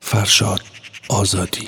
فرشاد آزادی.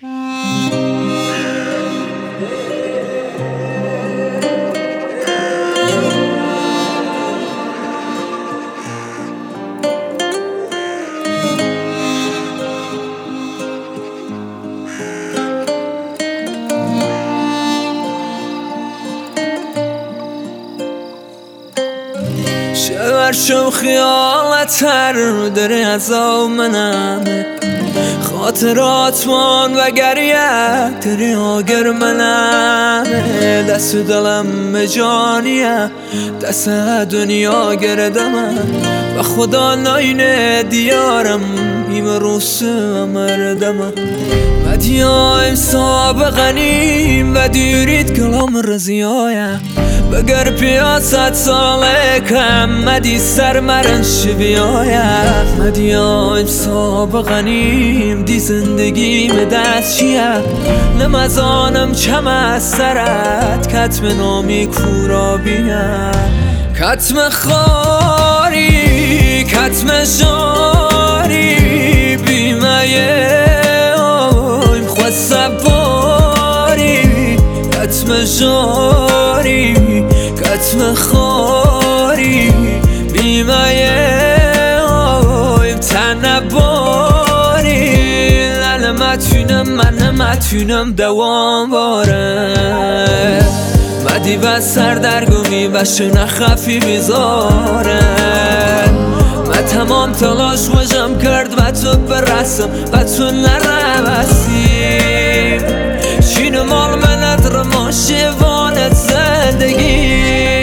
شو خیالت هر داره از منم خاطرات من و گریه داری آگر منم دست دلم جانیه دست دنیا گرده من و خدا ناینه دیارم ایم روس مردم مدیایم سابقنیم و دیرید کلام رزیایه بگر پیاست ساله کم مدی سر مرن شبیایه مدیایم سابقنیم دی زندگیم دست چیه نمزانم چم از سرت کتم نامی کورا بینه کتم خاری کتم شاری بیمه اویم خود سواری کتم شاری کتم خاری بیمه اویم تنباری من نمتونم دوام باره مدی و سردرگمی و شنه خفی بیزارن من تمام تلاش خوشم کرد و تو برسم و تو نروسیم شین مال منت رو ما شوانت زندگی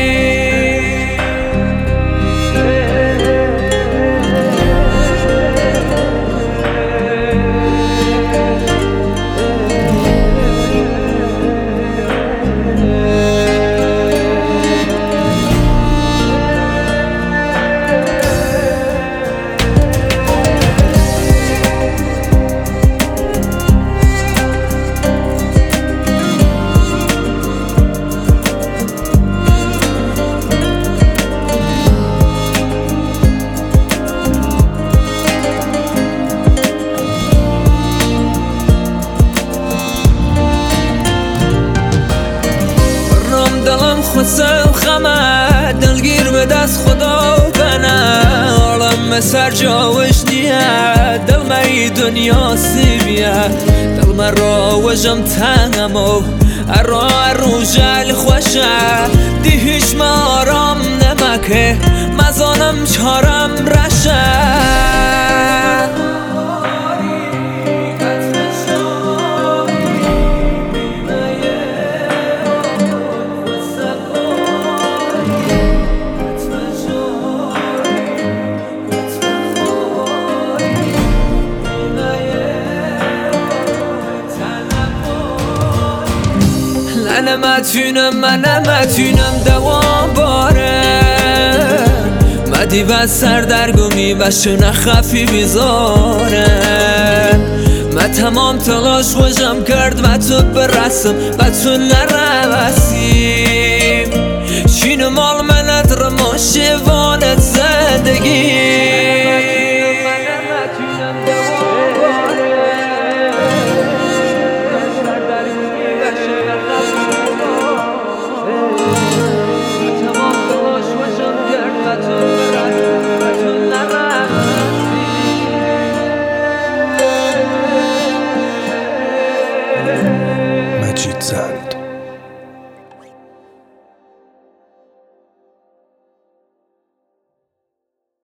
خودم خمه دلگیر به دست خدا بنه عالم سر جاوش نیه دل مری دنیا سیبیه دل من را وجم تنم و ارو جل خوشه دی هیچ ما آرام نمکه مزانم چارم رشه من نمتونم دوام باره مدی و سردرگمی و شنه خفی بیزاره من تمام تلاش خوشم کرد و تو برسم و تو نروسیم شین مال منت رو ما شوانت زندگی مجید زهر